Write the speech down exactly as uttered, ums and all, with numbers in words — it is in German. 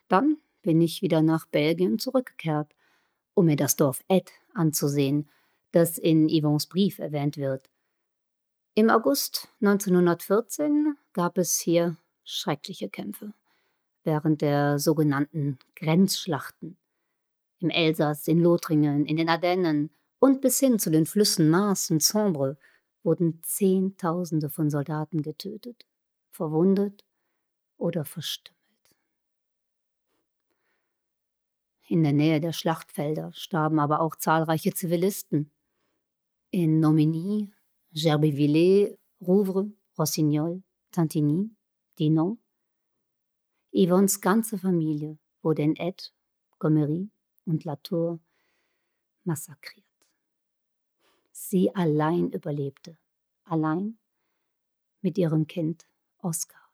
Dann bin ich wieder nach Belgien zurückgekehrt, um mir das Dorf Ed anzusehen, das in Yvons Brief erwähnt wird. Im August neunzehnhundertvierzehn gab es hier schreckliche Kämpfe während der sogenannten Grenzschlachten. Im Elsass, in Lothringen, in den Ardennen und bis hin zu den Flüssen Mars und Sambre wurden Zehntausende von Soldaten getötet, verwundet oder verstümmelt. In der Nähe der Schlachtfelder starben aber auch zahlreiche Zivilisten. In Nomigny, Gerbervillers, Rouvres, Rossignol, Tintigny, Dinant. Yvons ganze Familie wurde in Ed, Gomery und Latour massakriert. Sie allein überlebte, allein mit ihrem Kind Oskar.